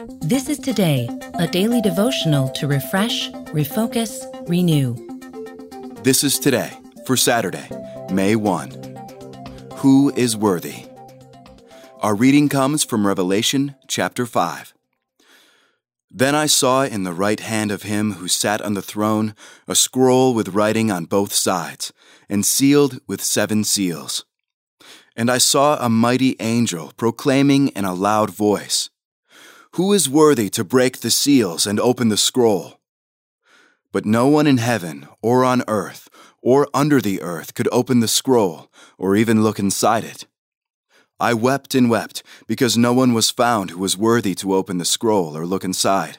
This is Today, a daily devotional to refresh, refocus, renew. This is Today for Saturday, May 1. Who is worthy? Our reading comes from Revelation chapter 5. Then I saw in the right hand of him who sat on the throne a scroll with writing on both sides, and sealed with 7 seals. And I saw a mighty angel proclaiming in a loud voice, "Who is worthy to break the seals and open the scroll?" But no one in heaven or on earth or under the earth could open the scroll or even look inside it. I wept and wept because no one was found who was worthy to open the scroll or look inside.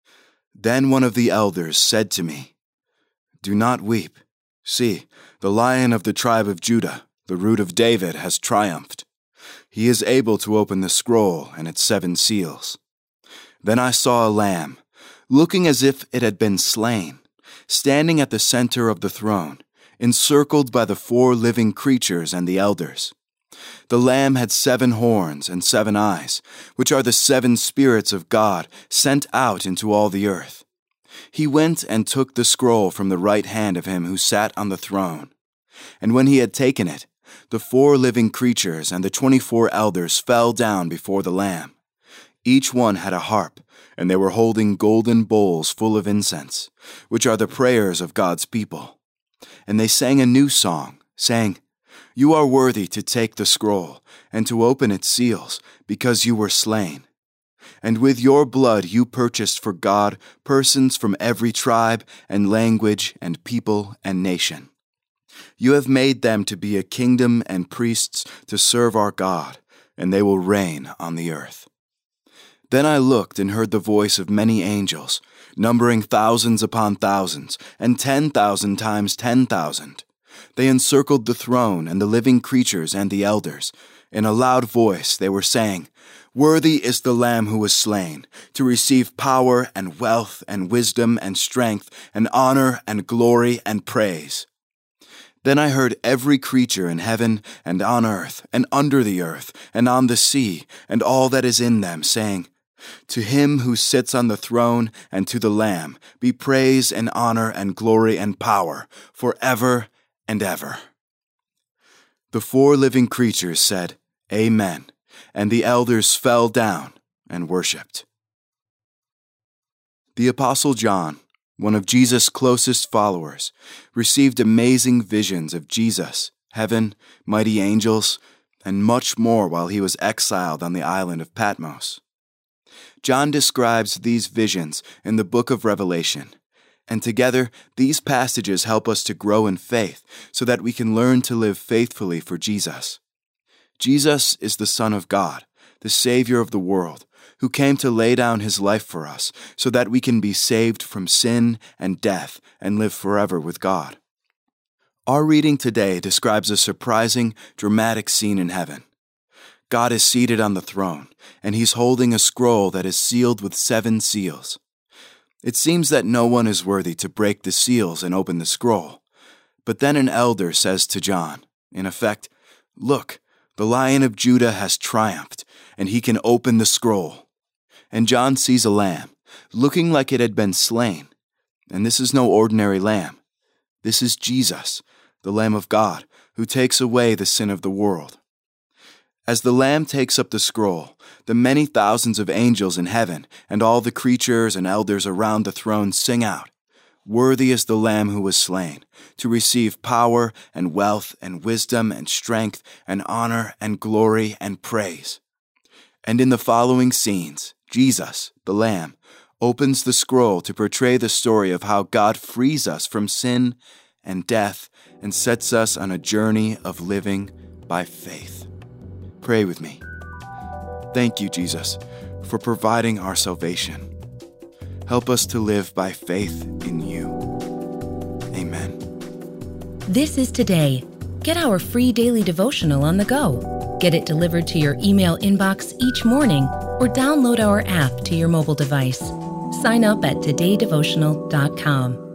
Then one of the elders said to me, "Do not weep. See, the Lion of the tribe of Judah, the Root of David, has triumphed. He is able to open the scroll and its 7 seals." Then I saw a lamb, looking as if it had been slain, standing at the center of the throne, encircled by the 4 living creatures and the elders. The lamb had 7 horns and 7 eyes, which are the 7 spirits of God sent out into all the earth. He went and took the scroll from the right hand of him who sat on the throne. And when he had taken it, the 4 living creatures and the 24 elders fell down before the Lamb. Each one had a harp, and they were holding golden bowls full of incense, which are the prayers of God's people. And they sang a new song, saying, "You are worthy to take the scroll and to open its seals, because you were slain. And with your blood you purchased for God persons from every tribe and language and people and nation. You have made them to be a kingdom and priests to serve our God, and they will reign on the earth." Then I looked and heard the voice of many angels, numbering thousands upon thousands, and 10,000 times 10,000. They encircled the throne and the living creatures and the elders. In a loud voice they were saying, "Worthy is the Lamb who was slain, to receive power and wealth and wisdom and strength and honor and glory and praise." Then I heard every creature in heaven and on earth and under the earth and on the sea and all that is in them, saying, "To him who sits on the throne and to the Lamb be praise and honor and glory and power forever and ever." The 4 living creatures said, "Amen," and the elders fell down and worshipped. The Apostle John, one of Jesus' closest followers, received amazing visions of Jesus, heaven, mighty angels, and much more while he was exiled on the island of Patmos. John describes these visions in the book of Revelation, and together these passages help us to grow in faith so that we can learn to live faithfully for Jesus. Jesus is the Son of God, the Savior of the world, who came to lay down his life for us so that we can be saved from sin and death and live forever with God. Our reading today describes a surprising, dramatic scene in heaven. God is seated on the throne, and he's holding a scroll that is sealed with 7 seals. It seems that no one is worthy to break the seals and open the scroll. But then an elder says to John, in effect, "Look, the Lion of Judah has triumphed, and he can open the scroll." And John sees a lamb, looking like it had been slain. And this is no ordinary lamb. This is Jesus, the Lamb of God, who takes away the sin of the world. As the Lamb takes up the scroll, the many thousands of angels in heaven and all the creatures and elders around the throne sing out, "Worthy is the Lamb who was slain, to receive power and wealth and wisdom and strength and honor and glory and praise." And in the following scenes, Jesus, the Lamb, opens the scroll to portray the story of how God frees us from sin and death and sets us on a journey of living by faith. Pray with me. Thank you, Jesus, for providing our salvation. Help us to live by faith in you. Amen. This is Today. Get our free daily devotional on the go. Get it delivered to your email inbox each morning or download our app to your mobile device. Sign up at todaydevotional.com.